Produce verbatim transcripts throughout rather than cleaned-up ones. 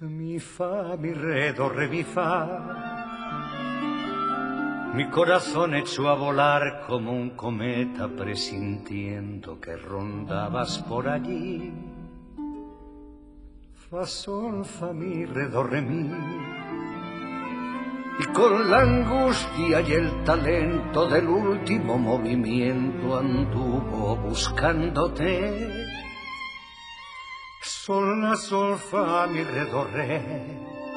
Mi fa, mi re, do, re, mi fa. Mi corazón echó a volar como un cometa presintiendo que rondabas por allí. Fa, sol, fa, mi, re, do, re, mi. Y con la angustia y el talento del último movimiento anduvo buscándote. Sol, la, sol, fa, mi, re, do, re.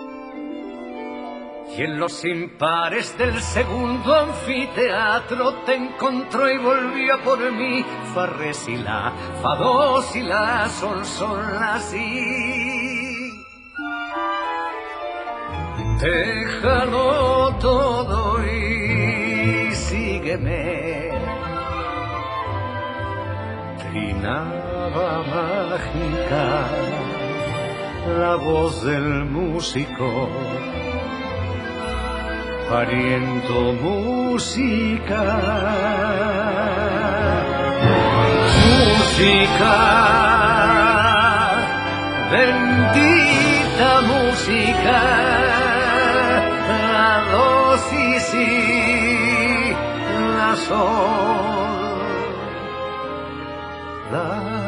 Y en los impares del segundo anfiteatro te encontró y volvió por mí. Fa, re, si, la, fa, do, si, la, sol, sol, la, si. Déjalo todo y sígueme. Trinaba mágica la voz del músico, pariendo música, música, bendita música, la do, si, si, la sol, la